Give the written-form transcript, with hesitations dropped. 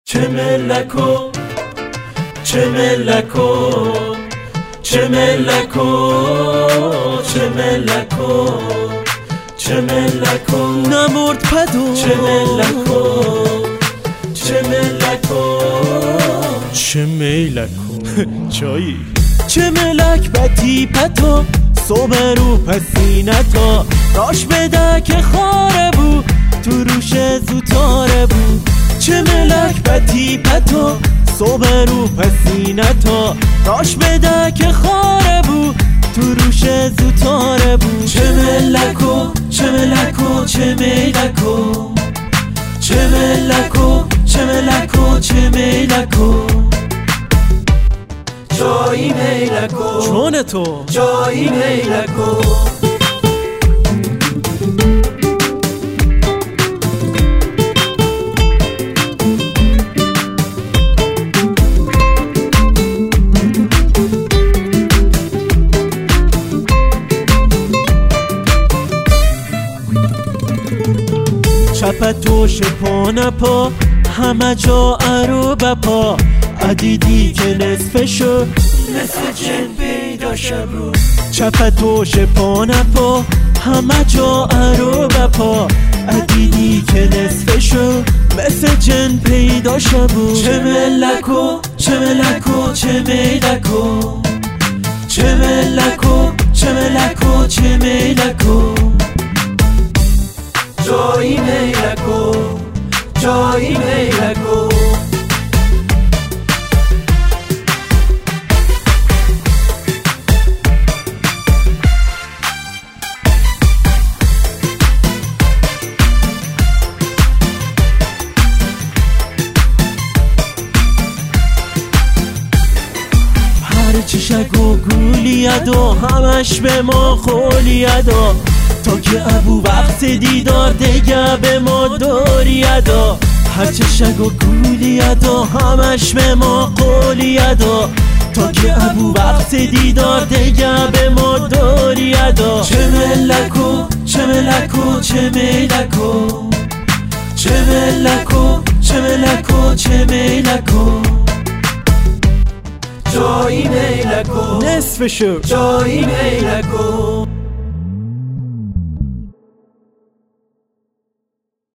چه ملکو چه ملکو چه ملکو چه ملکو چه ملکو نمرد پدو چه ملکو چه ملکو چه ملکو چایی چه ملک بتی پتو صبح رو پسینتا راش بده که خاره بود تو روش زوتاره بود چه ملک بتی پتو صبح رو پسینتا راش بده که خاره بود تو روش زوتاره بود چه ملکو چه ملکو چه ملکو چه ملکو چه ملکو چه ملکو جایی ملکو چون تو جایی ملکو چپ توش پا نپا همه جا ارو بپا عدیدی که نصفشو مثل جن پیدا شبو چپ توش پا نپا همه جا ارو بپا عدیدی که نصفشو مثل جن پیدا شبو چه ملکو چه ملکو چه ملکو چه ملکو چه ملکو چه ملکو جایی ملکو جایی ملکو چشک و گولیت و همش به ما خولیت و تا که ابو وقت دیدار دیگه به ما دوریت و هر چشک و گولیت و همش به ما خولیت و تا که ابو وقت دیدار دیگه به ما دوریت و چه ملکو چه ملکو چه ملکو چه ملکو چه ملکو چه ملکو جایی ملکو نصفشو جایی ملکو